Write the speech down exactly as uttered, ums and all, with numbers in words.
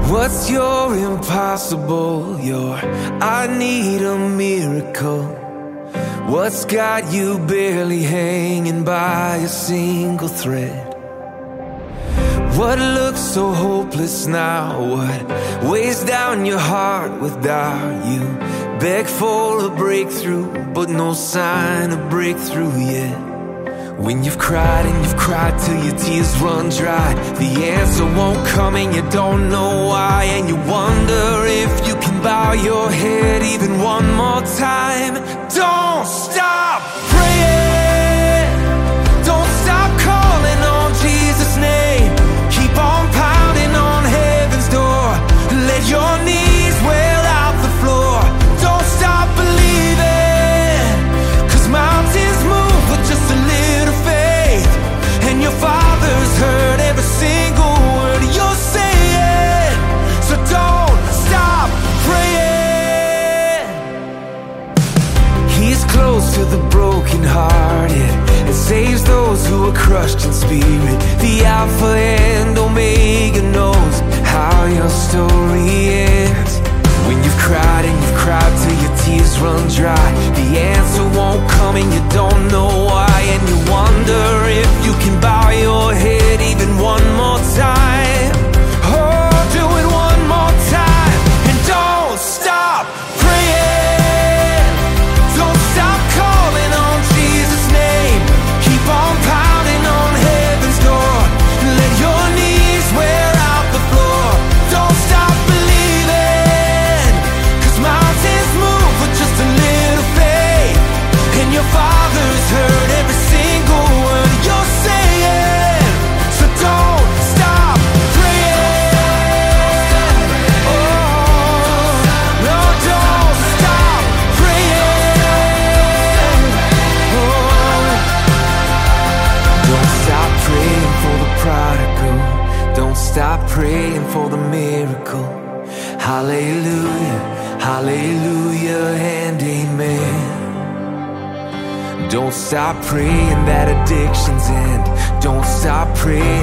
What's your impossible? Your I need a miracle. What's got you barely hanging by a single thread? What looks so hopeless now? What weighs down your heart with doubt? You beg for a breakthrough, but no sign of breakthrough yet. When you've cried and you've cried till your tears run dry, the answer won't come and you don't know why. And you wonder if you can bow your head even one more time. Don't stop praying. Don't stop calling on Jesus' name. Keep on pounding on heaven's door. Let your knees wear out the floor. Don't stop believing, 'cause mountains move with just a little faith. And your Father's heard every single word you're saying. So don't stop praying. He's close to the brokenhearted and saves those who are crushed in spirit. The Alpha and Omega knows how your story ends. When you've cried and you've cried till your tears run dry, the answer won't come and you don't know why. And you wonder if you can bow your head even one more time. Oh, do it one more time. And don't stop praying. Don't stop calling on Jesus' name. Keep on pounding on heaven's door. Let your knees wear out the floor. Don't stop believing, 'cause mountains move with just a little faith. And your Father's heard every single word you're saying. So don't stop praying. Oh, no, don't stop praying. Oh, don't stop praying for the prodigal. Don't stop praying for the miracle. Hallelujah, hallelujah, and amen. Don't stop praying that addictions end. Don't stop praying